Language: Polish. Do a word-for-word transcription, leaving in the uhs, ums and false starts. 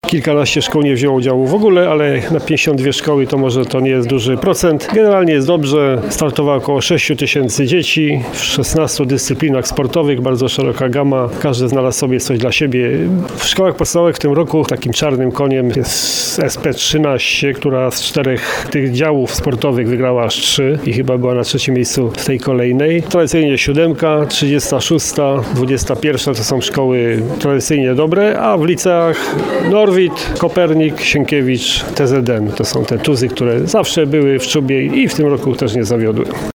Kilkanaście szkół nie wzięło udziału w ogóle, ale na pięćdziesiąt dwie szkoły to może to nie jest duży procent. Generalnie jest dobrze. Startowało około sześć tysięcy dzieci w szesnastu dyscyplinach sportowych, bardzo szeroka gama. Każdy znalazł sobie coś dla siebie. W szkołach podstawowych w tym roku takim czarnym koniem jest S P trzynaście, która z czterech tych działów sportowych wygrała aż trzy i chyba była na trzecim miejscu w tej kolejnej. Tradycyjnie siódemka, trzydziesta szósta, dwudziesta pierwsza to są szkoły tradycyjnie dobre, a w liceach Norwid, Kopernik, Sienkiewicz, T Z N to są te tuzy, które zawsze były w czubie i w tym roku też nie zawiodły.